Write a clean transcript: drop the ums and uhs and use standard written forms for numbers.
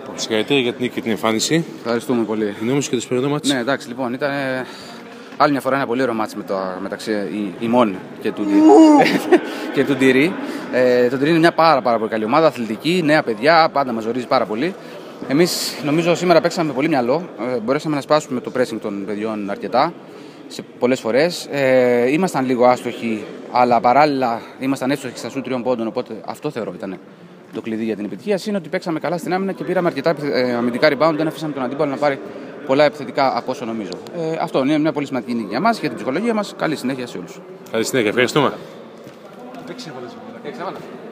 Συγχαρητήρια για την νίκη και την εμφάνιση. Ευχαριστούμε πολύ. Η νόμιση και το σημερινό μάτς. Ναι, εντάξει, λοιπόν, ήταν άλλη μια φορά ένα πολύ ωραίο μάτς μεταξύ ημών και του Ντυρί. Το Ντυρί είναι μια πάρα πολύ καλή ομάδα, αθλητική, νέα παιδιά, πάντα μας ζορίζει πάρα πολύ. Εμείς νομίζω σήμερα παίξαμε με πολύ μυαλό. Μπορέσαμε να σπάσουμε το pressing των παιδιών αρκετά σε πολλές φορές. Ήμασταν λίγο άστοχοι, αλλά παράλληλα ήμασταν εύστοχοι στα σουτ 3 πόντων. Οπότε αυτό θεωρώ ήταν το κλειδί για την επιτυχία. Είναι ότι παίξαμε καλά στην άμυνα και πήραμε αρκετά αμυντικά rebound. Δεν αφήσαμε τον αντίπαλο να πάρει πολλά επιθετικά από όσο νομίζω. Αυτό είναι μια πολύ σημαντική νίκη για μας, για την ψυχολογία μας. Καλή συνέχεια σε όλους. Καλή συνέχεια, ευχαριστούμε.